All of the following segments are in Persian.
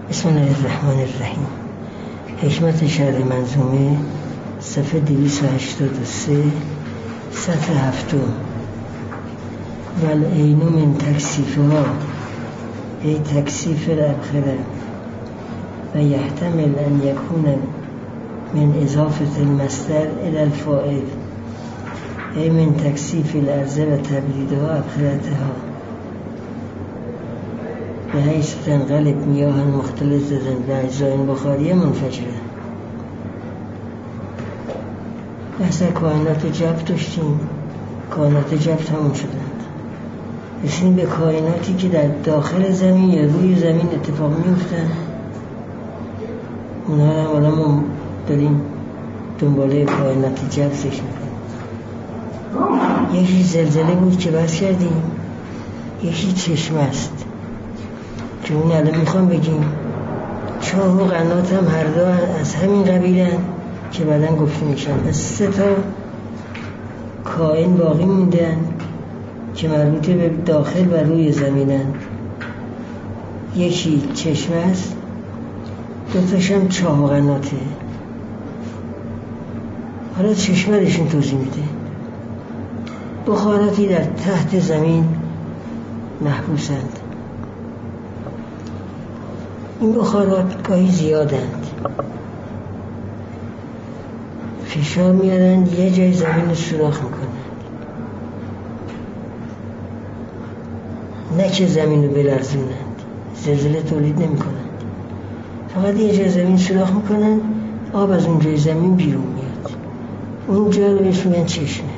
بسم الله الرحمن الرحیم. حکمت شرح منظومه صفحه 283 سطر 7. والعین من تکثیفها ای تکثیف الابخره و یحتمل ان یکون من اضافه المصدر الى الفاعل ای من تکثیف الارض و تبدیدها ابخرتها بحیث تنقلب میاه مختلطة باجزاء بخاریه منفجره. بحث کائنات جبر داشتیم. کائنات جبر تموم شدند. رسیدیم به کائناتی که در داخل زمین یا روی زمین اتفاق میفتن. اونها هم حالا ما داریم دنباله کائنات جبر فکر میکنیم. یکی زلزله بود که بحث کردیم، یکی چشمه است که اون الان میخوام بگیم. چاه و قنات هم هر دو از همین قبیلن که بعدن گفته میشن. از 3 تا کائن باقی موندن که مربوط به داخل و روی زمینن. یکی چشمه است، 2 تاش هم چاه و قناته. حالا چشمه رشون توضیح میده. بخاراتی در تحت زمین محبوسند. این بخارات گاهی زیادند، فشار میارن یه جای زمین رو سوراخ میکنن، نه که زمین رو بلرزونند، زلزله تولید نمیکنند، فقط یه جای زمین سوراخ میکنن، آب از اون جای زمین بیرون میاد. اون جا رو بهش میگن چشمه.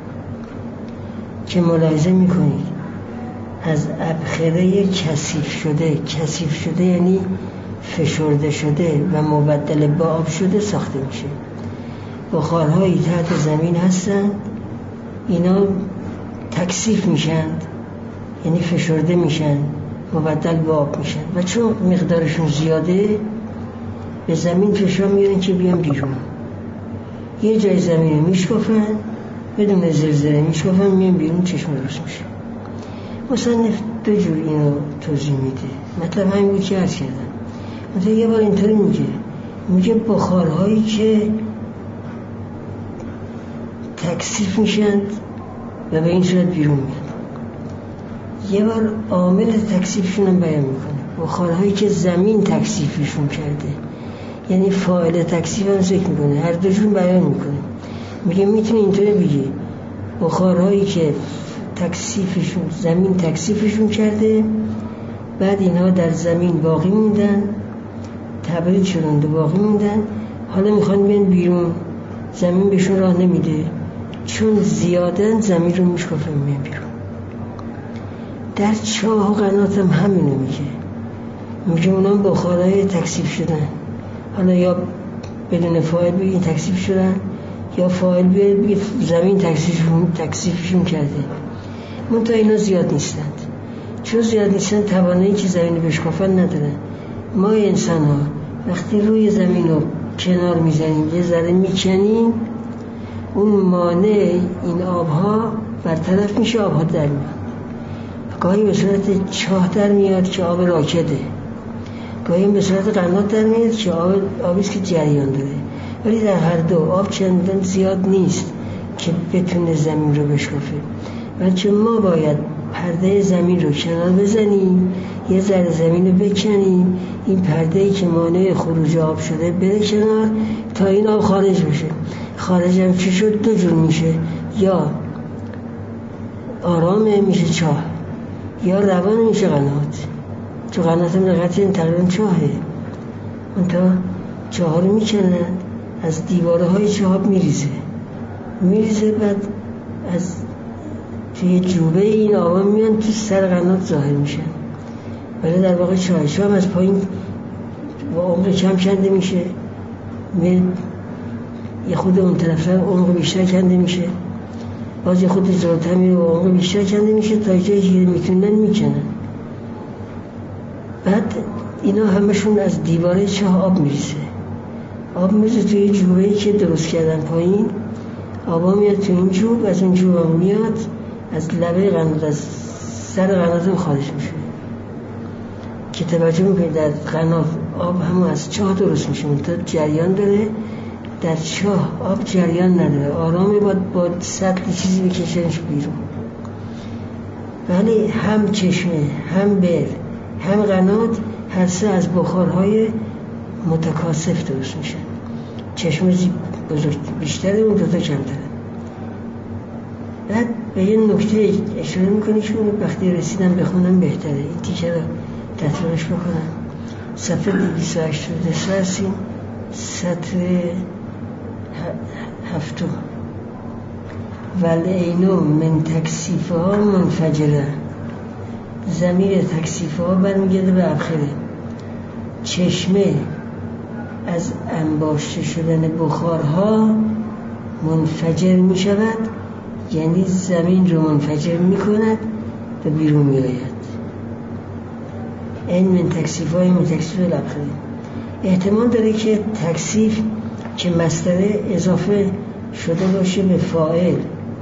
که ملاحظه میکنید از ابخره کثیف شده یعنی فشرده شده و مبدل به آب شده ساخته میشه. بخارهایی تحت زمین هستند، اینا تکثیف میشن یعنی فشرده میشن، مبدل به آب میشن و چون مقدارشون زیاده به زمین فشار میارن که بیان بیرون. یه جای زمین رو میشکافن، بدون زلزله میشکافن، میان بیرون، چشمه درست میشه. مصنف 2 جور اینو توضیح میده. مطلب همین بود که عرض کردم. مثلا یه بار اینطوری میگه بخارهایی که تکثیف میشن و به این صورت بیرون میاد. یه بار عامل تکثیفشون هم بیان میکنه. بخارهایی که زمین تکثیفشون کرده، یعنی فاعل تکثیف هم ذکر میکنه. هر 2 جور بیان میکنه. میگه میتونه اینطوری بگه بخارهایی که زمین تکثیفشون کرده، بعد اینها در زمین باقی موندن، تبرید شدند و باقی موندن، حالا میخوان بیان بیرون، زمین بهشون راه نمیده، چون زیادن زمین رو میشکافن میان بیرون. در چاه و قنات هم همینو میگه اونا بخارهای تکثیف شدن. حالا یا بدون فاعل بگین تکثیف شدن، یا فاعل بگه زمین تکثیفشون کرده. منتها اینا زیاد نیستند. چون زیاد نیستند توانایی که زمین رو بشکافن ندارن. ما انسان ها وقتی روی زمین رو کنار میزنیم، یه ذره میکنیم، اون مانع این آبها برطرف میشه، آبها در میاد. گاهی به صورت چاه در میاد که آب راکده، گاهی به صورت قنات در میاد که آبیست که جریان داره. ولی در هر دو آب چندان زیاد نیست که بتونه زمین رو بشکافه. بلکه ما باید پرده زمین رو کنار بزنیم، یه ذره زمین رو بکنیم، این پرده‌ای که مانع خروج آب شده بره کنار تا این آب خارج بشه. خارج هم چی شد؟ 2 جور میشه، یا آرامه میشه چاه، یا روان میشه قنات. چون قنات هم دقیقا تقریبا چاهه. منتها چاه رو میکنن، از دیواره های چاه میریزه، بعد از توی جوبه این آبا میان تو سر قنات ظاهر میشن. ولی در واقع چاه هم از پایین با عمق کم کنده میشه، یه خود اون طرف‌تر عمق بیشتر کنده میشه، باز یه خود زورتر میره و عمق بیشتر کنده میشه تا جایی که میتونن میکنن. بعد اینا همشون از دیواره چاه آب میریزه توی جوبه‌ای که درست کردن پایین. آبا میاد تو این جوب، از اون جوب هم میاد از لبه قنات، از سر قنات هم خارج میشه. که توجه میکنید در قنات آب همون از چاه درست میشه، تا جریان داره. در چاه آب جریان نداره، آرامه، با سطل چیزی بکشنش بیرون. ولی هم چشمه، هم بر، هم قنات، هر سه از بخارهای متکاثف درست میشن. چشمه بزرگ بیشتره، اون دوتا کمتره. بعد به یه نکته اشاره میکنی که وقتی رسیدم بخونم بهتره. این تیکه رو تطبیقش بکنم. صفحه 283 هستیم، سطر 7. والعینو من تکثیفها منفجره. ضمیر تکثیفها برمیگرده به ابخره. چشمه از انباشته شدن بخارها منفجر می شود، یعنی زمین رو منفجر می کند و بیرون می آید. این من تکثیفهای من تکثیف الابخره. احتمال داره که تکثیف که مصدر اضافه شده باشه به فاعل،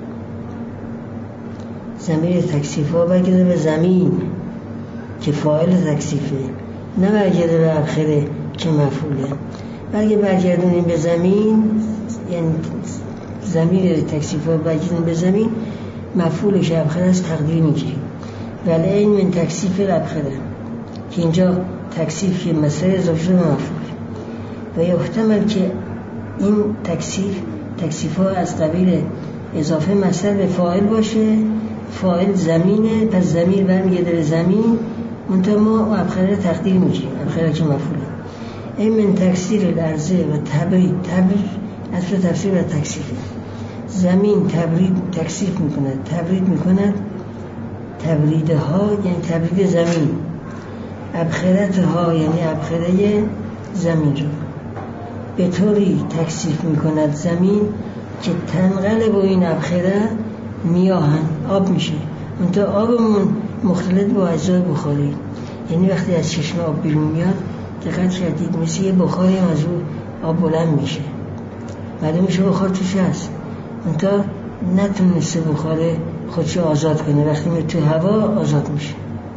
ضمیر تکثیف ها برگرده به زمین که فاعل تکثیفه، نه برگرده به ابخره که مفعوله. اگه برگردونیم به زمین، یعنی ضمیر تکثیف ها برگردونیم به زمین، مفعولش ابخره است، تقدیر میگیریم. ولی این من تکثیف الابخره که اینجا تکثیف که مصدر اضافه شده به مفعول، و یحتمل که این تکثیف ها از قبیل اضافه مصدر به فاعل باشه. فاعل زمینه، پس ضمیر برمیگرده به زمین، منتها ما ابخره تقدیر میگیریم، ابخره که مفعوله. این من تکثیر الارض و تبرید اصل تفسیر و تکثیفه. زمین تکثیف میکند، تبرید میکند. تبریده ها یعنی تبرید زمین، ابخرت ها یعنی ابخره زمین رو به طوری تکثیف میکند زمین که تنقلب و این ابخره میاهن آب میشه. منتها آبمون مختلط با اجزای بخاری، یعنی وقتی از چشمه آب بیرون میاد دقت کردید مثل یه بخاری از اون آب بلند میشه، معلوم میشه بخار توش هست، منتها نتونسته بخار خودشو آزاد کنه، وقتی میاد تو هوا آزاد میشه.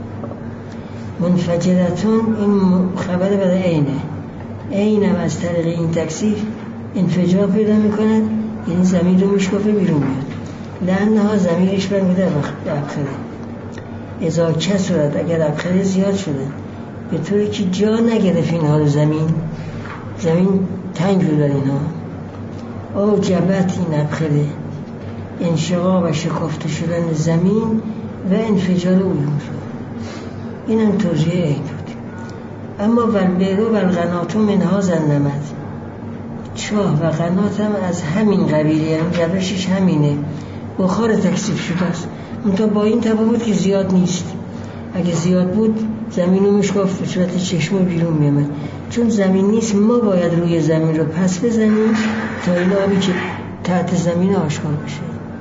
منفجرتون این خبر برای عین هم از طریق این تکثیف انفجار پیدا میکند، یعنی زمین رو میشکافه بیرون میاد. لأنها زمیرش برمیده ابخره. اذا کثرت اگر ابخره زیاد شده به طوری که جا نگرفت اینها رو زمین تنگ رو در اینها، او جبت این ابخره انشقاق و شکافته شدن زمین و انفجار عیون. این هم توضیح این بود. اما والبئر والقناة منها زنمت، چاه و قنات هم از همین قبیله، یعنی روشش همینه، بخار تکثیف شده است، منتها با این تفاوت که زیاد نیست. اگه زیاد بود زمین رو میشکافت به صورت چشمه بیرون میامد، چون زمین نیست ما باید روی زمین رو پس بزنیم تا این آبی که تحت زمین آشکار بشه.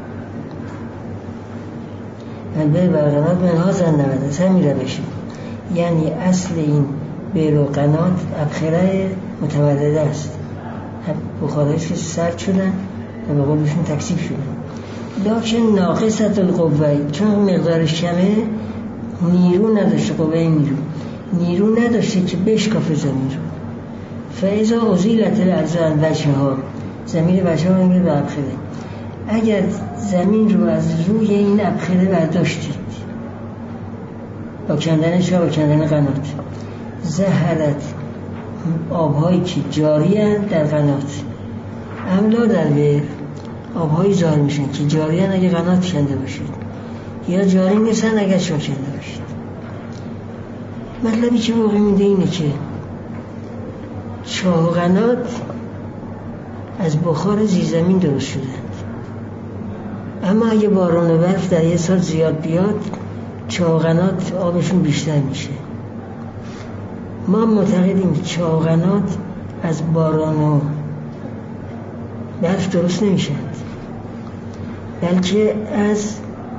والبئر والقناة منها زنمت از همین روشه، یعنی اصل این بئر و قنات ابخره متولده است، بخارهایش که سرد شدن و به قولشون تکثیف شدن. لکن ناقصت القوه، چون مقدارش کمه، نیرو نداشته، قوه نیرو نداشته که بشکافه زمین رو. فاذا ازیلت الارض عن وجهها، زمین وجهها میگه به ابخره. اگر زمین رو از روی این ابخره برداشتید با کندن چاه و کندن قنات، ظهرت آبهایی که جاری هستند در قنات، املا در بئر آبهایی ظاهر میشن که جاری هستند اگه قنات کنده باشید، یا جاری نیستن اگر چاه کنده باشید. مطلبی که واقعی میده اینه که چاه و قنات از بخار زیرزمین درست شدند، اما اگه باران و برف در یه سال زیاد بیاد چاه و قنات آبشون بیشتر میشه. ما معتقدیم که چاه و قنات از باران و برف درست نمیشند، بلکه از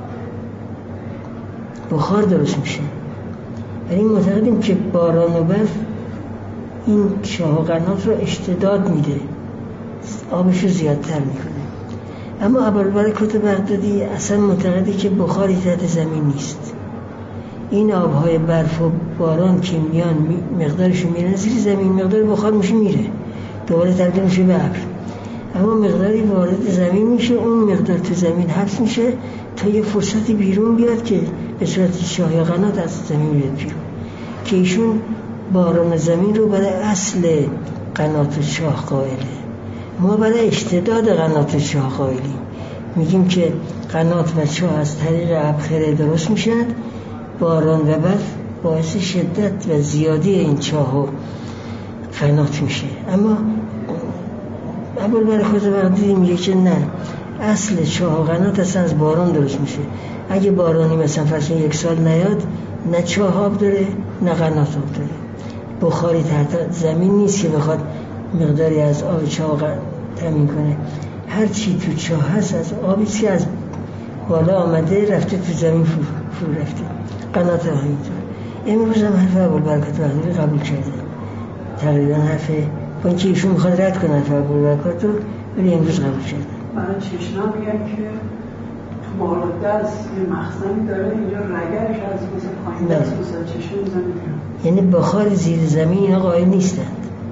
بخار درست میشن. یعنی معتقدیم که باران و برف این چاه و قنات رو اشتداد میده، آبش رو زیادتر میکنه. اما ابوالبرکات بغدادی اصلا معتقده که بخاری تحت زمین نیست. این آبهای برف و باران که میان مقدارشون میرن زیر زمین، مقدار بخار میشه میره دوباره تبدیل میشه به ابر، اما مقداری وارد زمین میشه، اون مقدار تو زمین حبس میشه تا یه فرصتی بیرون بیاد که به صورت شاه یا قنات از زمین میاد بیرون، که ایشون باران زمین رو برای اصل قنات شاه قائله. ما برای اشتداد قنات شاه قائلیم، میگیم که قنات و چاه از طریق ابخره درست میشن، باران و برف باعث شدت و زیادی این چاه و قنات میشه. اما ابوالبرکات بغدادی میگه که نه، اصل چاه و قنات اصلا از باران درست میشه. اگه بارانی مثلا فرض 1 سال نیاد، نه چاه آب داره نه قنات آب داره، بخاری تحت زمین نیست که بخواد مقداری از آب چاه تامین کنه. هر چی تو چاه هست از آبی که از بالا آمده رفته تو زمین فرو رفته. قنات هم همینطور. امروز هم حرف ابوالبرکات بغدادی قبول کرده، تقریبا حرف با اینکه ایشون میخواد رد کنه حرف ابوالبرکات رو، ولی امروز قبول کرده. برای چشنا میگن که تو بالا دست یه مخزنی داره، اینجا رگرش از مثل پایین دست مثل چشم میزنه، یعنی بخار زیر زمین اینا قائل نیستند،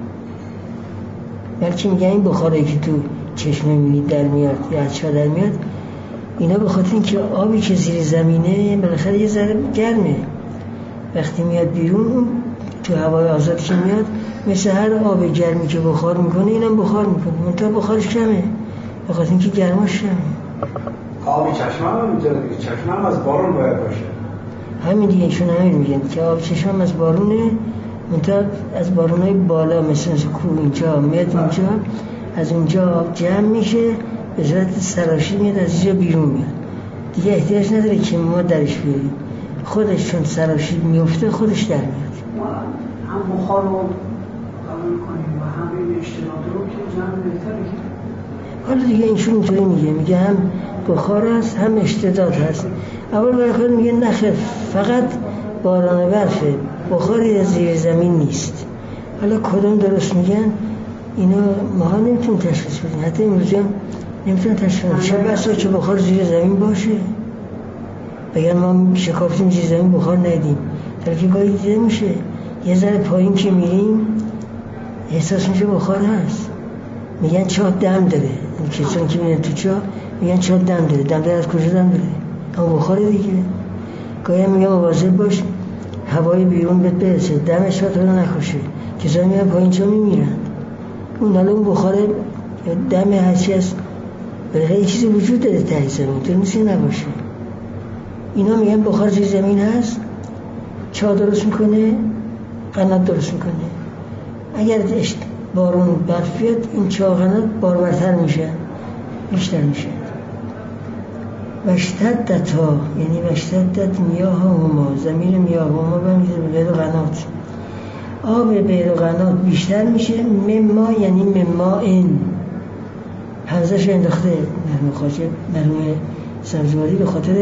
بلکه میگن این بخاری که تو چشمه میبینید در میاد یا از چاه در میاد، اینا به خاطر اینکه آبی که زیر زمینه بالاخره یه ذره گرمه، وقتی میاد بیرون تو هوای آزاد که میاد مثل هر آب گرمی که بخار میکنه اینم بخار میکنه، منتها بخارش کمه به خاطر اینکه گرماش کمه. آبی چشمه هم اینجا دیگه، چشمه هم از بارون باید باشه. همین دیگه ایشون همین میگن که آب چشم از بارونه، منتها از بارونای بالا مثل کوه اینجا میاد اینجا، از اونجا آب جمع میشه به صورت سراشی میاد از اینجا بیرون میاد، دیگه احتیاج نداره که ما درش بیاریم، خودش چون سراشی میفته خودش در میاد. ما هم بخار رو قبول کنیم و هم این اشتراط رو که جمع بهتره که حالا دیگه اینشون اینطوری میگه هم بخار هست هم اشتداد هست. ابوالبرکات میگه نخیر، فقط باران و برفه، بخاری از زیر زمین نیست. حالا کدوم درست میگن اینا ما نمیتونیم تشخیص بدیم، حتی امروزی هم نمیتونیم تشخیص بدیم. چه بسا که بخار زیر زمین باشه، بگن ما شکافتیم زیر زمین بخار ندیدیم، بلکه گاهی دیده میشه یه ذره پایین که میریم احساس میشه بخار هست. میگن چاه دم داره، کسانی که میرن تو چاه میگن چاه دم داره. دم داره از کجا دم داره؟ اما بخاره دیگه. گاهی میگن مواظب باش هوای بیرون بهت برسه، دمش تو رو نکشه، کسانی میرن پایین چاه میمیرن. اون حالا اون بخاره دم هرچی هست، بالاخره یه چیزی وجود داره ته زمین، تو نیست نباشه. اینا میگن بخار زیر زمین هست، چاه درست میکنه، قنات درست میکنه. اگر بارون برف بیاد این چاه قنات بارورتر میشه، بیشتر میشه. وشتدت ها یعنی وشتدت میاه هما، زمین میاه هما بمیده به بیر و قنات، آب بیر و قنات بیشتر میشه. مما یعنی مما این حمزش انداخته مرحوم خواجه مرحوم سبزواری به خاطر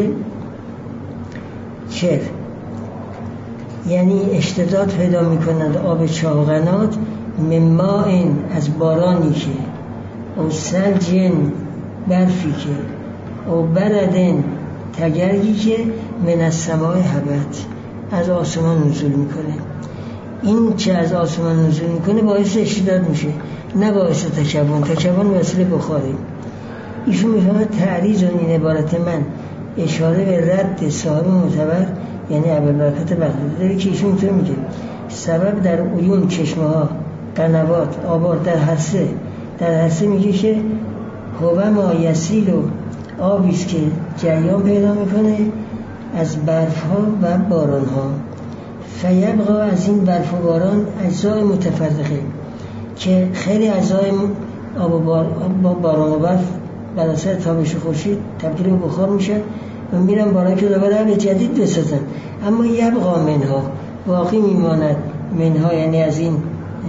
چر، یعنی اشتداد پیدا میکنند آب چاه و قنات. مما این از بارانی که، او سلجن برفی که، او بردن تگرگی که، من از سماع هبت از آسمان نزول میکنه. این چه از آسمان نزول میکنه باعث اشتداد میشه، نه باعث تکون. تکون وسیله بخاره. ایشون میفهمه تعریض این عبارت من اشاره به رد صاحب معتبر یعنی ابوالبرکات بغدادی داره که ایشون اینطور میگه سبب در عیون، چشمه ها، قنوات، آبار در هر سه میگه که هو ما یسیل و آبیست که جریان پیدا میکنه از برف ها و باران ها. فیبقا از این برف و باران اجزای متفرقه که خیلی اجزای آب و باران و برف بر اثر تابش خورشید تبدیل به بخار میشن و میرن بالا که دوباره آب جدید بسازن. اما یبقا منها باقی میماند، منها یعنی از این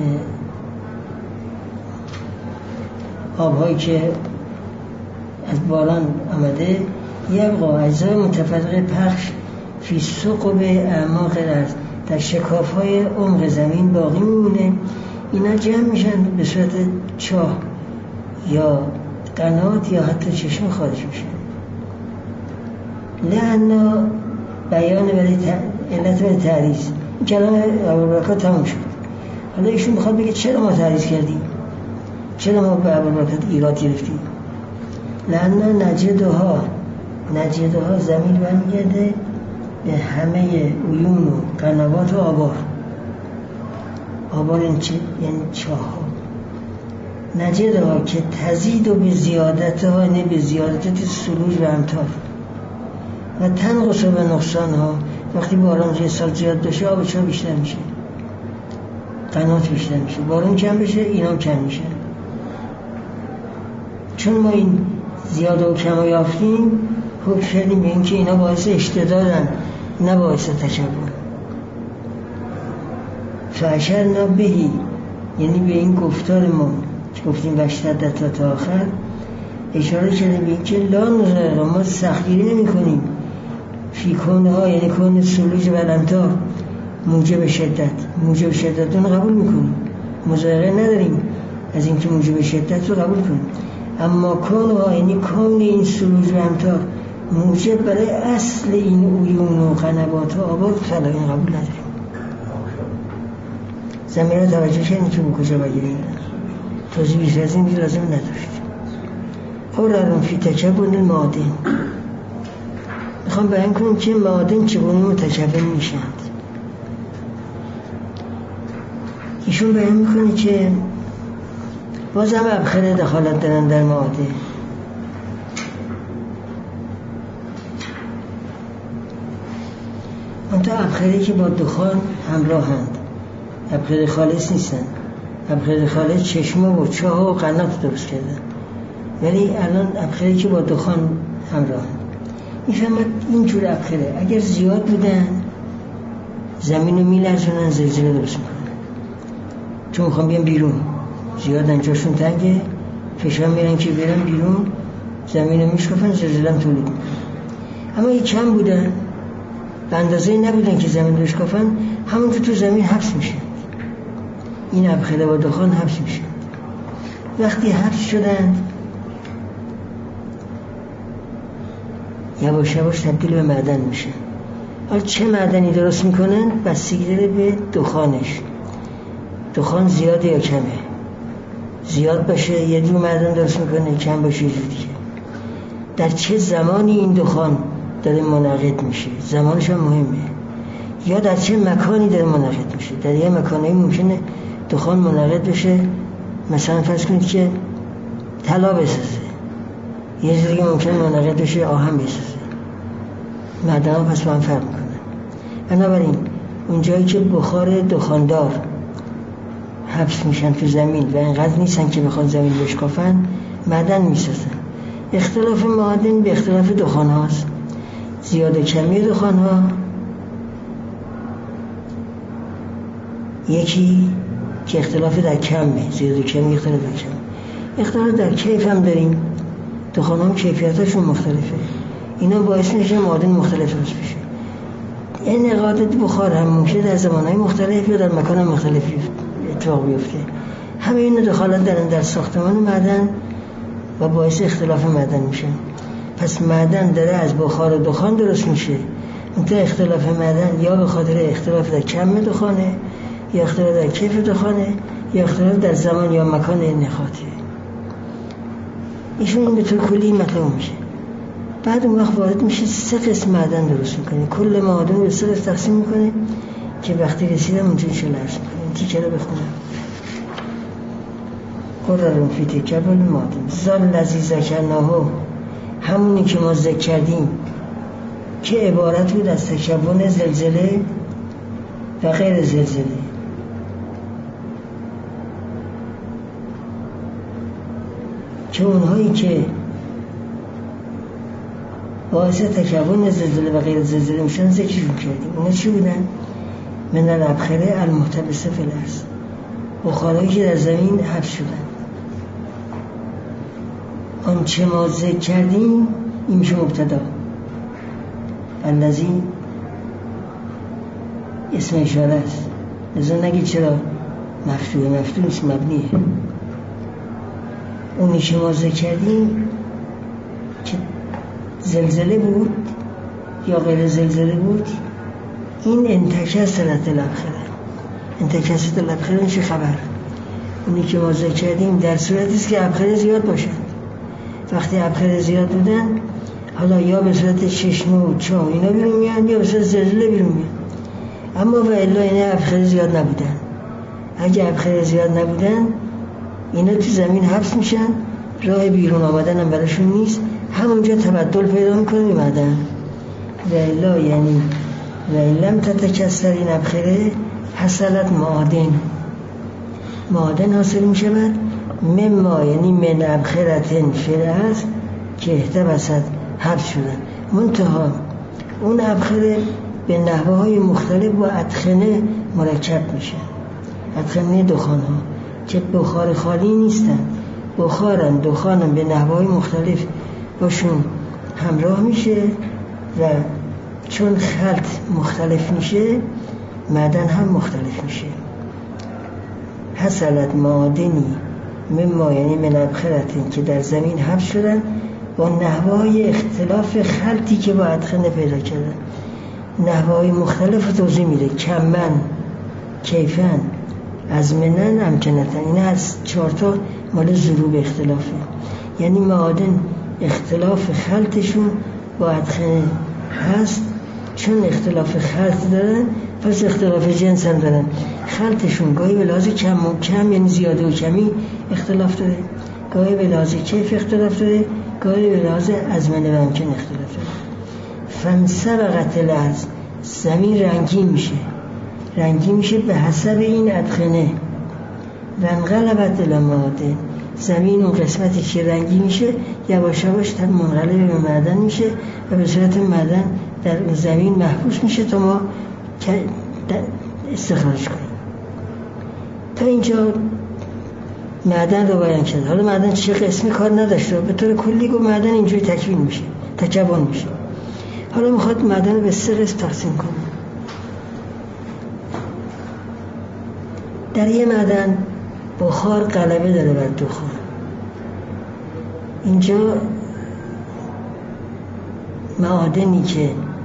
آبهایی که از باران آمده، یبقا اجزای متفرقه پخش فی ثقب اعماق الارض در شکاف‌های عمق زمین باقی میمونه. اینا جمع میشن به صورت چاه یا قنات یا حتی چشمه خارج میشن. لعنا بیان برای علت به تعریض این کلام ابوالبرکات تموم شد. حالا ایشون میخواد بگه چرا ما تعریض کردیم، چرا ما به ابوالبرکات ایراد گرفتیم. لأن نجدها زمین برمیگرده به همه عیون و قنوات و آبار این چه؟ یعنی چاه ها. نجدها که تزید و به زیادتها، یعنی به زیادت سلوج و امطار، و تنقص و به نقصان ها. وقتی باران یه سال زیاد بشه آب چاه بیشتر میشه، قنات بیشتر میشه، باران کم بشه اینا کم میشه. چون ما این زیاد و کم یافتیم حکم کردیم به این که اینا باعث اشتدادن نه باعث تکبر. فاشرنا بهی یعنی به این گفتار ما که گفتیم واشتدت تا آخر اشاره کردیم به این که لا نظر ما سختگیری نمی کنیم فی کونها، یعنی کون سلوج و الامطار موجب شدت اون قبول میکنیم، مضایقه نداریم از اینکه موجب شدت رو قبول کنیم. اما کونها یعنی کون این سلوج و امطار موجب برای اصل این عیون و قنوات و آبار طلا این قبول نداریم. زمین رو توجه کنیم که به کجا بگیریم، توضیح بیشتر از این لازم نداشت. قرارون فی تکبن معادن، میخوام بیان کنیم که معادن چگونه متکبن میشند. ایشون بیان میکنه که باز هم ابخره دخالت دارن در معادن. منطقه ابخره که با دخان همراهند، ابخره خالص نیستن. ابخره خالص چشمه و چاه و قنات درست کردن، ولی الان ابخره که با دخان همراهند. میفهمد اینجور ابخره اگر زیاد بودن زمین رو میلرزونن، زلزله درست میکنن. چون میخوام بیان بیرون، زیادن جاشون تنگه، فشار میرن که بیرن بیرون، زمین رو میشکفن، زلزله هم تولید میکنن. اما این کم بودن، به اندازه نبودن که زمین رو بشکفن، همون تو زمین حبس میشه. این ابخره با دخان حبس میشه. وقتی حبس شدن یواش یواش تبدیل به معدن میشه. حالا چه معدنی درست میکنن؟ بستگی داره به دخانش. دخان زیاده یا کمه؟ زیاد باشه یه جور معدن درست میکنه، کم باشه یه جور دیگه. در چه زمانی این دخان داره منعقد میشه؟ زمانش هم مهمه. یا در چه مکانی داره منعقد میشه؟ در یه مکانی ممکنه دخان منعقد بشه، مثلا فرض کنید که طلا بسازه، یه جوری ممکنه منعقد بشه آهن بسازه. معدن ها پس با هم فرق میکنن. بنابراین اون جایی که بخار دخاندار حبس میشن تو زمین و اینقدر نیستن که بخواد زمین بشکافن، معدن میسازن. اختلاف معادن به اختلاف دخان هاست. زیاد و کمی دخان ها، یکی که اختلاف در کمه، زیاد و کمی اختلاف در کم. اختلاف در کیف هم داریم، دخان هم کیفیتاشون مختلفه. اینا باعث میشه معادن مختلف درست بشه. این انعقاد بخار هم ممکنه در زمانهای مختلف یا در مکان مختلفی اتفاق بیفته. همه اینا دخالت دارن در ساختمان معدن و باعث اختلاف معدن میشن. پس معدن داره از بخار و دخان درست میشه. اون اختلاف معدن یا به خاطر اختلاف در کم دخانه، یا اختلاف در کیف دخانه، یا اختلاف در زمان یا مکان نخاته. ایشون این به طور کلی مطلب میشه. بعد اون وقت وارد میشه 3 قسم معدن درست میکنه. کل معادن رو 3 قسم تقسیم میکنه که وقتی رسیدم اونجا انشاءالله عرض میکنه. این تیکه رو بخونم. قرارون فی تکبل معادن زال لذی ذکرناهو، همونی که ما ذکر کردیم که عبارت بود از تکون زلزله و غیر زلزله. که اونهایی که باعث تکون زلزله و غیر زلزله میشن ذکرشون کردیم. اونا چی بودن؟ من الابخره المحتبسه فی الارض، بخارهایی که در زمین حبس شدن. آنچه ما ذکر کردیم این میشه مبتدا. الذی اسم اشاره است، لذا نگید چرا مفتوحه، مفتوح نیست، مبنیه. اونی که ما ذکر کردیم که زلزله بود یا غیر زلزله بود این انتکست الابخره. انتکست الابخره چه خبر؟ اونی که ما ذکر کردیم در صورتی است که ابخره زیاد باشن. وقتی ابخره زیاد بودن، حالا یا به صورت چشمه و چاه اینا بیرون میان یا به صورت زلزله بیرون میان. اما و الا اینا ابخره زیاد نبودن. اگه ابخره زیاد نبودن اینا تو زمین حبس میشن، راه بیرون آمدن هم براشون نیست، همونجا تبدل پیدا میکنه میمدن. و الا یعنی و لم تتکسر این ابخره حصلت معادن حاصل میشود. مما یعنی من ابخرتن فرعز که احتبست حبس شدن. منتها اون ابخره به نحوه های مختلف با ادخنه مرکب میشه. ادخنه دخان ها که بخار خالی نیستن، بخارن، دخانن، به نحوه های مختلف باشون همراه میشه و چون خلط مختلف میشه معدن هم مختلف میشه. حصلت معادنی مما یعنی من ابخرتن که در زمین حبس شدن با نحوهای اختلاف خلطی که با ادخنه پیدا کردن. نحوهای مختلف توضیح میده. کمن، کیفن، ازمنن، امکنتن. این از 4 تا مال ضروب اختلافه. یعنی معادن اختلاف خلطشون با ادخنه هست. چون اختلاف خلط دارن پس اختلاف جنس هم دارن. خلطشون گاهی به لحاظ کم و کم یعنی زیاده و کمی اختلاف داره، گاهی به لحاظ کیف اختلاف داره، گاهی به لحاظ ازمنه و امکن اختلاف داره. فانسبقت الارض زمین رنگی میشه به حسب این ادخنه. و انقلبت المعادن زمین اون قسمتی که رنگی میشه یواش یواش منقلب به معدن میشه و به صورت معدن در زمین محبوس میشه تا ما استخراج کنیم. تا اینجا معدن رو بیان کرد. حالا معدن چه قسمی کار نداشته، به طور کلی گفت معدن اینجوری تکون میشه. حالا میخواد معدن رو به 3 قسم تقسیم کنه. در یه معدن بخار غلبه داره بر دخان. اینجا معادنی که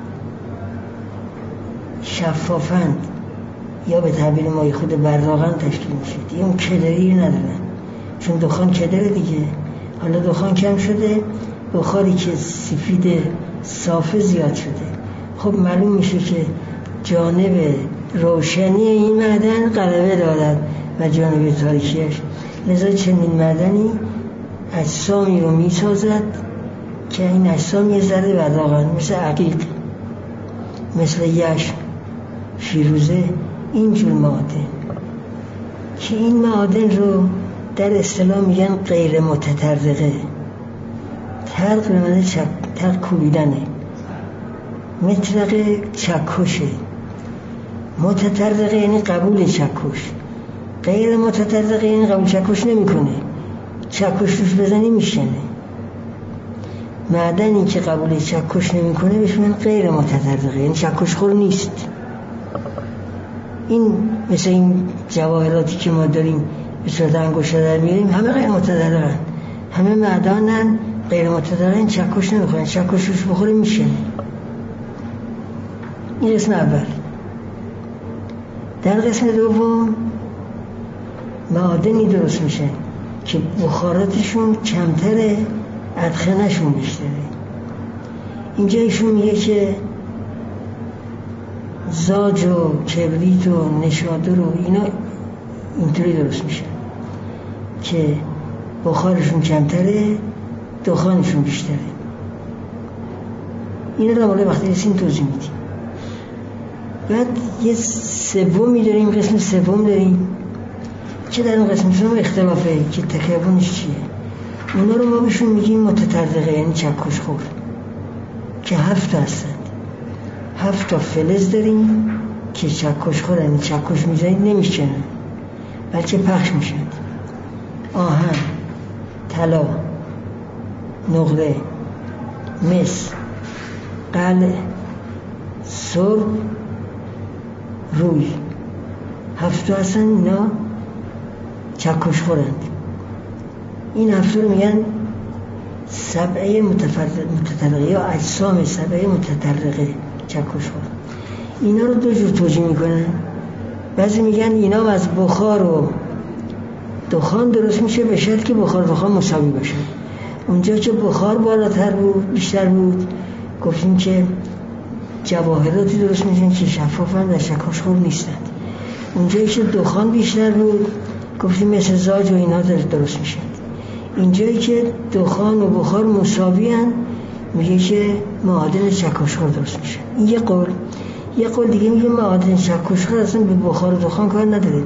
شفافند یا به تعبیر ما خود براقن تشکیل میشه. دیگه اون کدری ندارن چون دخان کدره دیگه. حالا دخان کم شده، بخاری که سفید صافه زیاد شده. خب معلوم میشه که جانب روشنی این معدن غلبه دارد و جانب تاریکیش. لذا چنین معدنی اجسامی رو میسازد که این اجسام یه ذره براقن، مثل عقیق، مثل یشم، فیروزه، اینجور معادن که این معادن رو در اصطلاح میگن غیر متطرقه. طرق به معنی طرق کوبیدنه، مطرقه چکشه، متطرقه یعنی قبول چکش، غیر متطرقه یعنی قبول چکش نمی کنه، چکش روش بزنی میشنه. معدنی که قبول چکش نمی کنه بهش میگن غیر متطرقه یعنی چکش خور نیست. این مثل این جواهراتی که ما داریم به صورت انگشتر در میاریم همه غیر متطرقن، همه معدنن غیر متطرقن، چکش نمیخورن، چکش روش بخوره میشنه. این قسم اول. در قسم دوم معادنی درست میشه که بخاراتشون کمتره، ادخنه‌شون بیشتره. اینجا ایشون میگه که زاج و کبریت و نشادر و اینا اینطوری درست میشه که بخارشون کمتره، دخانشون بیشتره. اینا رو بالا وقتی رسیم توضیح میدیم. بعد یه سومی داریم، قسم سوم داریم که در اون قسم سوم اختلافه که تکیبونش چیه. اونا رو ما بهشون میگیم متطرقه یعنی چکش خور که 7 تا هستند. 7 تا فلز داریم که چکش خور یعنی چکش میزنید نمیشنن بلکه پخش میشن. آهن، طلا، نقره، مس، قلع، سرب، روی. 7 تا هستن، اینا چکش خورند. این 7 رو میگن سبعه متطرقه یا اجسام سبعه متطرقه چکش خور. اینا رو دو جور توجیه میکنن. بعضی میگن اینا از بخار و دخان درست میشه به شرطی که بخار و دخان مساوی باشه. اونجا که بخار بالاتر بود بیشتر بود گفتیم که جواهراتی درست میشن که شفافن و شکاشخور نیستند. اونجایی که دخان بیشتر بود گفتیم مثل زاج و اینا درست میشن. اینجایی که دخان و بخار مساوی هن میگه که معادن شکاشخور درست میشن. این یه قول. یه قول دیگه میگه معادن شکاشخور اصلا به بخار و دخان کار نداره.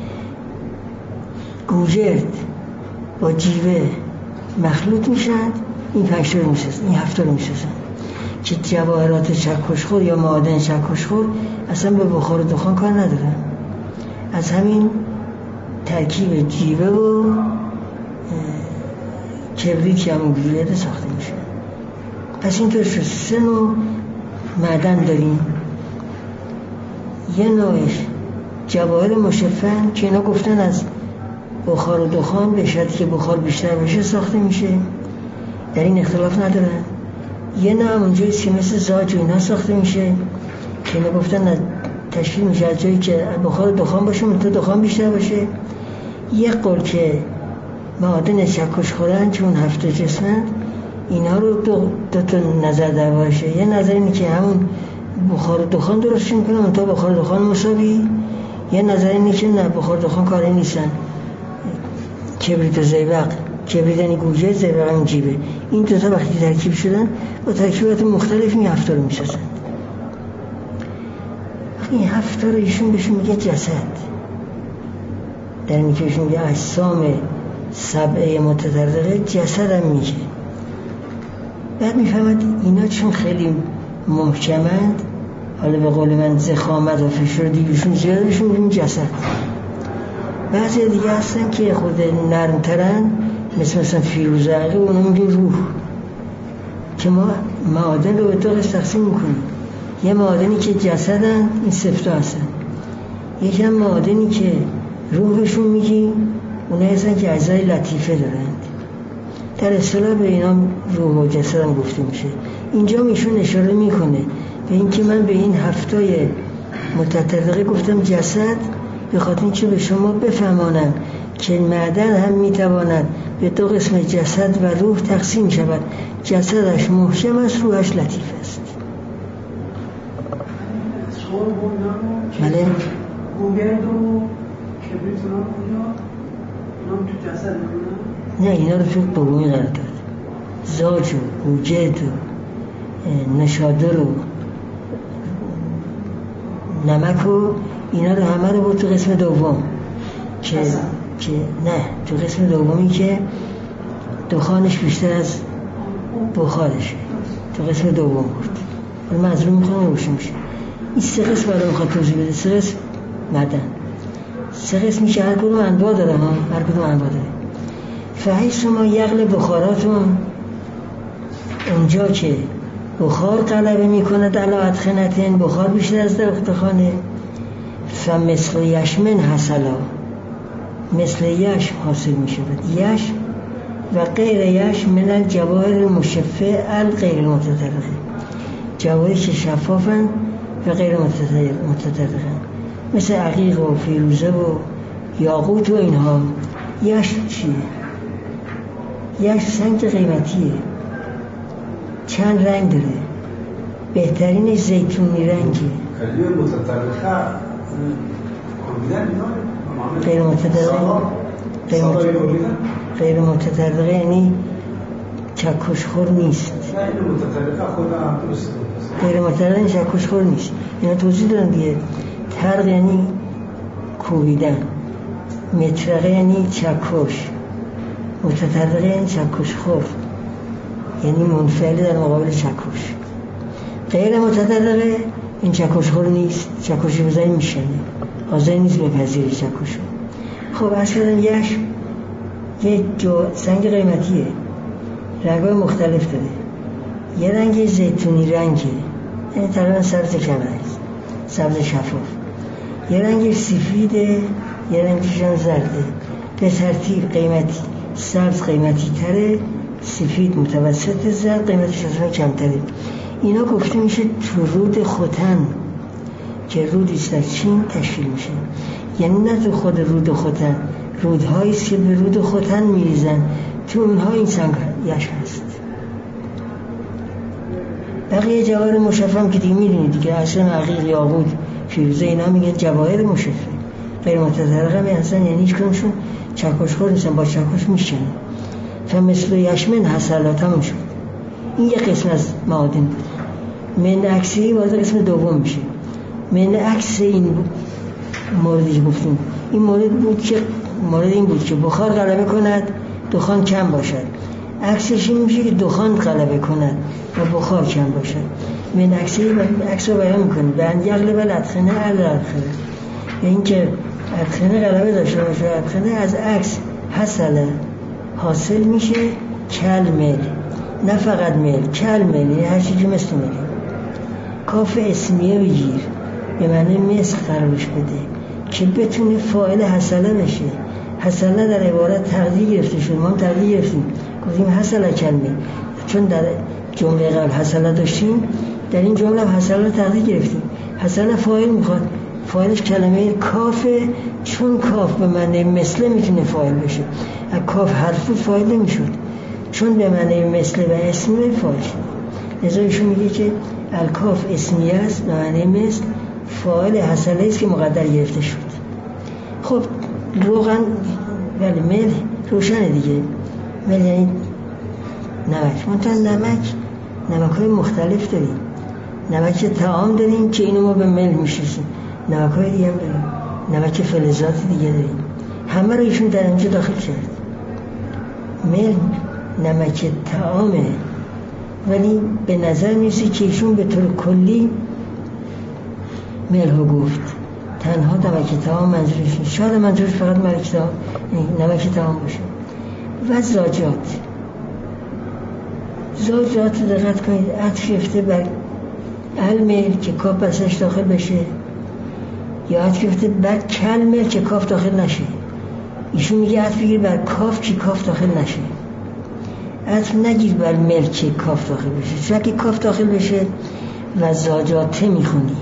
گوجرد با جیوه مخلوط میشن، این 5 تا رو میسازن، این 7 تا رو میسازن که جواهرات شکاشخور یا معادن شکاشخور اصلا به بخار و دخان کار ندارن. از همین ترکیب جیوه و کبریت که همون گوجرد ساخته میشه. پس اینطور شد 3 نوع معدن داریم. یه نوعش جواهر مشفن که اینا گفتن از بخار و دخان به شرطی که بخار بیشتر باشه ساخته میشه، در این اختلاف ندارن. یه نوع هم اونجایی که مثل زاج و اینا ساخته میشه که اینا گفتن از تشکیل میشه از جایی که بخار و دخان باشه منتها دخان بیشتر باشه. یه قول که معادن شکاشخورن چون 7 جسمن، اینا رو دو تا نظر در باشه. یه نظر اینه که همون بخار و دخان درست میکنه منتها بخار و دخان مساوی. یه نظر اینه که نه بخار و دخان کاری نیستن، کبریت و زیبق، کبریت یعنی گوجه، زیبق هم جیبه. این دو تا وقتی ترکیب شدن با ترکیبات مختلف این 7 تا رو میسازن. این 7 تا رو ایشون بهشون میگه جسد، در اینی که ایشون میگه اجسام 7 متطرقه جسد هم میگه. بعد میفهمد اینا چون خیلی محکمند، حالا به قول من ضخامت و فشار دیگهشون زیاده بهشون میگیم جسد. بعضی دیگه هستن که خود نرمترن مثلا فیروزه عقل، اونا میگیم روح، که ما معادن رو به 2 قسم تقسیم میکنیم. یه معادنی که جسدن، این 7 تا هستن. یکی هم معادنی که روحشون میگیم، اونا هستن که اجزای لطیفه دارند. در اصطلاح به اینا روح و جسد هم گفته میشه. اینجا میشون اشاره میکنه به این که من به این 7 تای متطرقه گفتم جسد، به خاطر اینکه به شما بفهمانم که معدن هم میتواند به 2 قسم جسد و روح تقسیم شود. جسدش محکم است، روحش لطیف است. بله؟ گوگرد و کبریت اونا تو جسد میکنن؟ نه، اینا رو تو دومی قرار داد. زاج و گوجرد و نشادر و نمک و اینا رو همه رو بود تو قسم دوم که نه، تو قسم دومی که دخانش بیشتر از بخارش، تو قسم دوم بود. معذرون میخوام روشن میشه. این 3 قسم رو میخواد توضیح بده. 3 قسم معدن، 3 قسمی که هر کدوم انواع داره، هر کدوم انواع داره. فحیث ما یغل بخاراتون، اونجا که بخار غلبه میکنه علی ادخنتین، بخار بیشتر از دخانه، فمثل یشمن حصلا، مثل یشم حاصل میشه. یشم و غیر یشم من الجواهر مشفه الغیر متطرقه، جواهری که شفافن و غیر متطرقه، مثل عقیق و فیروزه و یاقوت و اینها. یشم چیه؟ یشم سنگ قیمتیه، چند رنگ داره، بهترینش زیتونی رنگه. خیلی متطرقه غیر متطرقه یعنی چکشخور نیست. غیر متطرقه یعنی چکشخور نیست. اینا توضیح دارن دیگه. طرق یعنی کوبیدن، مطرقه یعنی چکش، متطرقه یعنی چکشخور، یعنی منفعل در مقابل چکش. غیر متطرقه این چکشخور نیست، چکشی بزنی میشنه، حاضر نیست بپذیری چکشو. خب اصلا یشم یه سنگ قیمتیه، رنگ‌های مختلف داره. یه رنگ زیتونی رنگه، یعنی تقریبا سبز کمرز، سبز شفاف. یه رنگ سفیده، یه رنگش هم زرده. به ترتیب قیمتی سبز قیمتی تره، سفید متوسط، زرد قیمتش اصلا کمتره. اینا گفته میشه تو رود ختن که رودی است در چین تشکیل میشه. یعنی نه تو خود رود خوتن، رودهایی است که به رود خوتن میریزن، تو اونها این سنگ یش هست. بقیه جواهر مشفم که دیگه میدونید دیگه، اصلا عقیق، یاقوت، فیروزه، اینا میگه جواهر مشفه، غیر متطرقه می هستن، یعنی هیچ کنشون چکش خور نیستن، با چکش میشن. فمثل یشمن حصلات هم شد. این یه قسم از معادن بود. من عکسی وارد قسم دوم میشه. من عکس این موردی گفتیم، این مورد این بود که بخار غلبه کند، دخان کم باشد. عکسش این میشه که دخان غلبه کند و بخار کم باشد. من عکس رو بیان میکنه به انجل بل ادخنه الادخنه، این که ادخنه غلبه داشته باشه. ادخنه از عکس حصله حاصل میشه کلمل، نه فقط مل، کلمل، هر چیزی مثل مل. کاف اسمیه بگیر به معنی مثل قرارش بده که بتونه فاعل حصله بشه. حصله در عبارت تقدیر گرفته شد، ما هم تقدیر گرفتیم، گفتیم حصله کلمه، چون در جمله قبل حصله داشتیم، در این جمله حصله تقدیر گرفتیم. حصله فاعل میخواد، فاعلش کلمه کافه، چون کاف به معنی مثل میتونه فاعل بشه. اگه کاف حرف بود فاعل نمیشد، چون به معنی مثل و اسم فاعل شد. لذا ایشون میگه که الکاف اسمیه است به معنی مثل، فاعل حصله است که مقدر گرفته شد. خب روغن ولی مل روشنه دیگه. مل یعنی نمک. منتها نمک های مختلف داریم. نمک طعام داریم که اینو ما به مل میشناسیم، نمک های دیگه هم داریم، نمک فلزات دیگه داریم. همه رو ایشون در اینجا داخل کرد. مل نمک طعامه، ولی به نظر میرسه که ایشون به طور کلی مل ها گفت، تنها نمک طعام منظورش نیست. شاید منظورش فقط نمک طعام باشه. و زاجات دقت کنید، عطف گرفته بر المل که کاف بسش داخل بشه، یا عطف گرفته بر کلمل که کاف داخل نشه. ایشون میگه عطف بگیر بر کاف که کاف داخل نشه، عطف نگیر بر مل که کاف داخل بشه. چون که کاف داخل بشه و زاجاته میخونی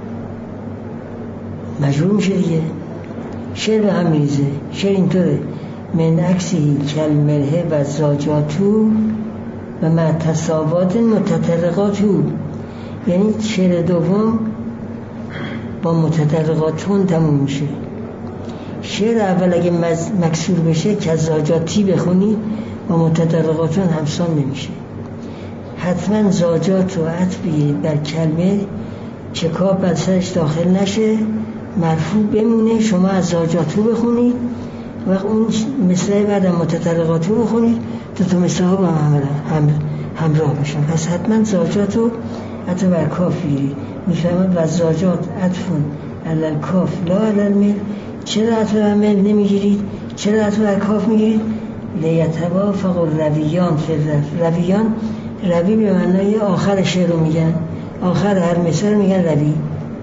مجبور میشه دیگه، شعر به هم میریزه. شعر اینطوره: من عکسی کلمله و زاجاتو و متصابات متطرقاتو. یعنی شعر دوم با متطرقاتون تموم میشه. شعر اول اگه مکسور بشه که زاجاتی بخونی با متطرقاتون همسان نمیشه. حتما زاجات و عطفی بر کلمه که کاف بر سرش داخل نشه، مرفوع بمونه. شما از زاجاتو بخونید و اون مثل بعد متطرقاتو بخونید، تو مثل ها با همراه بشن. پس حتما زاجاتو عطف بر کاف بگیرید. میفهمد و زاجات عطفون علل کاف لا علل مل. چرا عطف بر مل نمیگیرید؟ چرا عطف بر کاف میگیرید؟ لیتوافق الرویان فی الرف. رویان، روی به معنای آخر شعر رو میگن، آخر هر مثال میگن روی.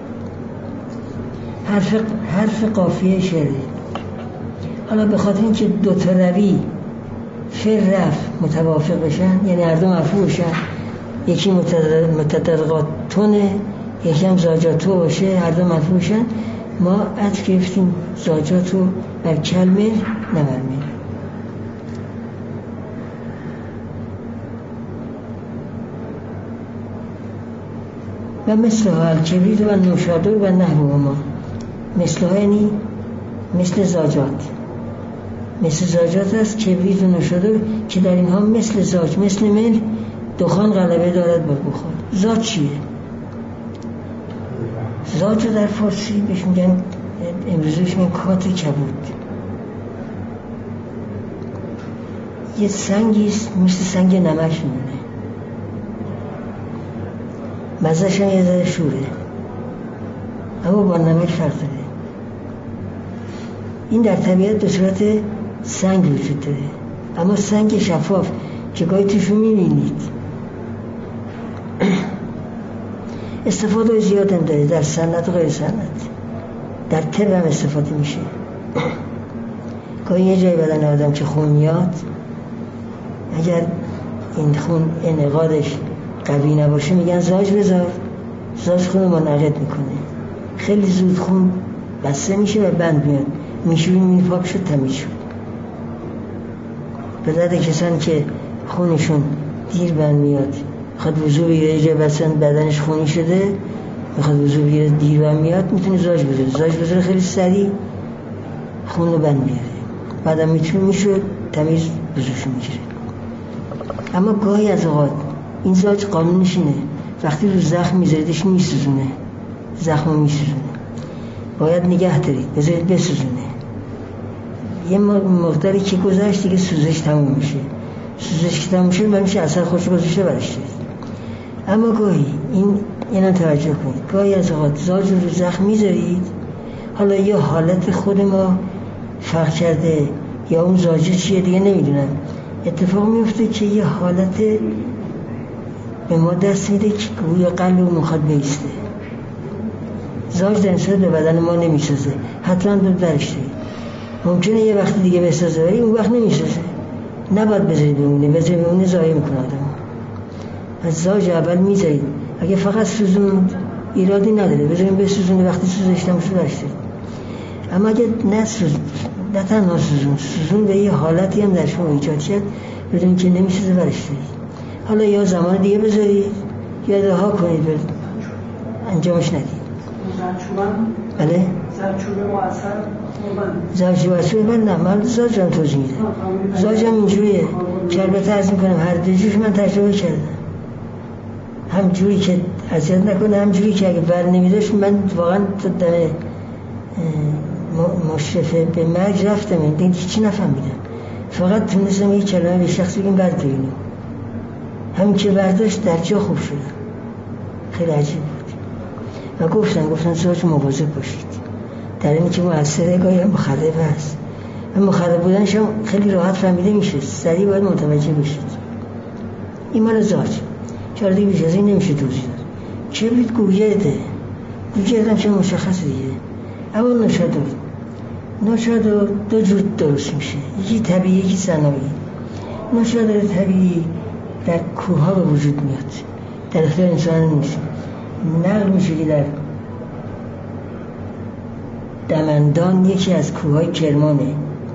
حرف قافیه شعره. حالا به خاطر اینکه دو تا روی فی الرف متوافق بشن، یعنی هر دو مرفوع بشن، یکی متطرقاتونه یکی هم زاجاتو باشه، هر دو مرفوع بشن، ما عطف گرفتیم زاجاتو بر کلمه نه بر مل. و مثل ها الکبرید و نوشادر و نحوهما. مثل ها یعنی مثل زاجات، مثل زاجات است کبرید و نوشادر که در اینها مثل زاج مثل مل دخان غلبه دارد بر بخار. زاج چیه؟ زاج در فارسی بهش میگن، امروزش میگن کات کبود. یه سنگیست مثل سنگ نمک میمونه، مزهش هم یه ذره شوره، اما با نمک فرق داره. این در طبیعت به صورت سنگ وجود داره، اما سنگ شفاف که گاهی توشو میبینید. استفاده زیاد هم داره در صنعت و غیر صنعت. در طب هم استفاده میشه. گاهی یه جای بدن آدم که خون میاد، اگر این خون انعقادش قوی نباشه میگن زاج بذار، زاج خون رو منعقد میکنه. خیلی زود خون بسته میشه و بند میاد، میشوریم این پاک شد، تمیز شد. به درد کسانی که خونشون دیر بند میاد، میخواد وضو بگیره، یه جا بدنش خونی شده میخواد وضو بگیره، دیر بند میاد، میتونه زاج بذاره خیلی سریع خون رو بند بیاره، بعدم میتونه میشود تمیز وضوشو میگیره. اما گاهی از اوقات این زاج قانونش اینه وقتی رو زخم میذاریدش میسوزونه، زخم رو میسوزونه، باید نگه دارید، بذارید بسوزونه. یه مقداری که گذشت دیگه سوزش تموم میشه، سوزش که تموم میشه من میشه اثر خوش گذاشته برش دارید. اما گاهی اینا توجه کنید، گاهی از اوقات زاج رو زخم میذارید، حالا یا حالت خود ما فرق کرده یا اون زاجه چیه دیگه نمیدونم، اتفاق میفته که یه حالت به ما دست میده که گویا قلب میخواد بیسته. زاج در نسبت به بدن ما نمیسازه، حتما درش دارید. ممکنه یه وقت دیگه بسازه ولی اون وقت نمیسازه، نباید بذارید بمونه ضایع میکنه آدم. از زاج اول میذارید، اگه فقط سوزون ایرادی نداره، بذارید بسوزونه، وقتی سوزش تموم شد درش دارید. اما اگه نه تنها سوزون به یه حالتی هم در شما ایجاد شد بدون که نمیسازه برش دارید، حالا یا زمان دیگه بذارید یا رها کنید انجامش ندید. بله؟ زرچوبه مؤثر؟ زرچوبه من نه، من زاج هم توضیح میده. زاج هم اینجوریه که البته عرض میکنم هر دو جوش من تجربه کردم، هم جوری که اذیت نکنه، هم جوری که اگه بر نمیداشت من واقعا تو در مشرفه به مرگ رفتم، این چی نفهمیدم، فقط تونستم یه کلمه به شخص بگیم بردارینو، همین که برداشت در جا خوب شد، خیلی عجیب بود. و گفتن زاج مواظب باشید، در اینی که مؤثره گاهی هم مخرب هست، و مخرب بودنش هم خیلی راحت فهمیده میشه، سریع باید متوجه بشید. این مال زاج چرا دیگه بیش از این نمیشه توضیح داد. کبریت گوگرده هم چه مشخص دیگه. اما نوشادر دو جور درست میشه، یکی طبیعی یکی صنایعی. نوشادر طبیعی در کوه‌ها به وجود میاد، در اختیار انسان نیست، نقل میشه که در دمندان یکی از کوههای کرمانه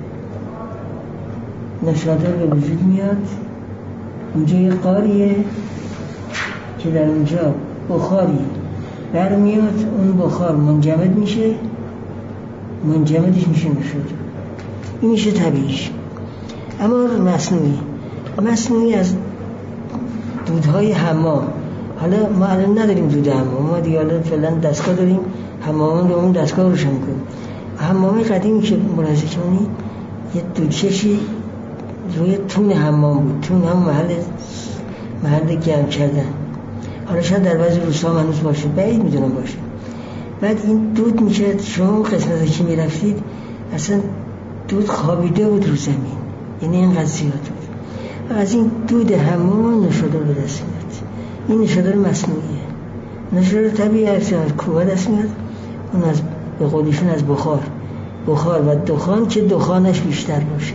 نوشادر به وجود میاد. اونجا یه غاریه که در اونجا بخاری برمیاد، اون بخار منجمد میشه، منجمدش میشه نوشادر. این میشه طبیعیش. اما مصنوعی از دودهای حمام، حالا ما الان نداریم دود حمام، ما دیگه الان فعلا دستگاه داریم، حمامان رو اون دستگاه روشن کنیم. حمام قدیمی که ملاحظه کنید یه دودکشی روی تون حمام بود، تون هم محل گرم کردن، حالا شاید در بعضی روستاها هنوز باشه، بعید میدونم باشه. بعد این دود میکرد، شما قسمتی که میرفتید اصلا دود خوابیده بود رو زمین، یعنی اینقدر زیاد بود. و از این دود حمام نوشادر به دست میاد. این نوشادر مصنوعیه. نوشادر طبیعی از کوه دست میاد، اون از به قولیشون از بخار و دخان که دخانش بیشتر باشد.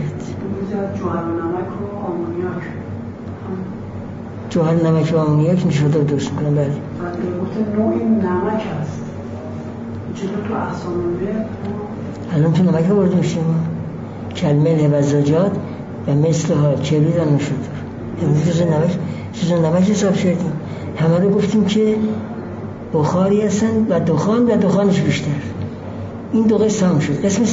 جوهر نمک و آمونیاک نوشادر درست میکنن. بله. نوعی نمک هست. چطور تو احسانویه؟ الان تو نمک ها برده میشیم کلمه و زجاج و مثل ها کبریت و نوشادر. امروز چیز نمک حساب شدیم. همه رو گفتیم که بخاری هستن و دخانش بیشتر. این دو قسم هم شد. قسم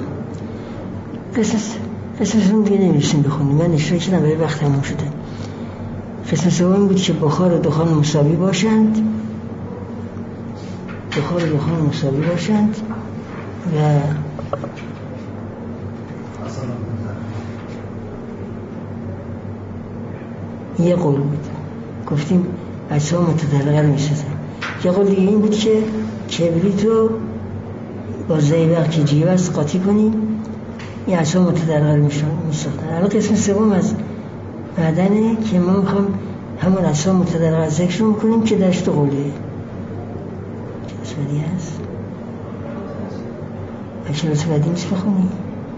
سوم دیگه نمیرسیم بخونیم، من اشتراک کردم برای وقت تموم شده. قسم سوم این بود که بخار و دخان مساوی باشند، و یه قول بود گفتیم اجسام متطلقه رو میسازن. یه قول دیگه این بود که کبریت رو با زیبق که جیوه است قاطی کنیم، این اجسام متطلقه رو میسازن. الان قسم سوم از بعدنه که ما میخوام همون اجسام متطلقه ذکر رو میکنیم که درش تو قوله اسمدی هست. اکشن اسمدی نیست بخونی؟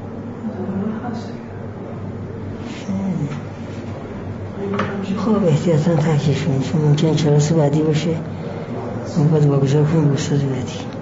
خب احتیاطاً ترکش کنید، چون ممکنه کلاس بعدی باشه، ما باید واگذار کنیم به استاد بعدی.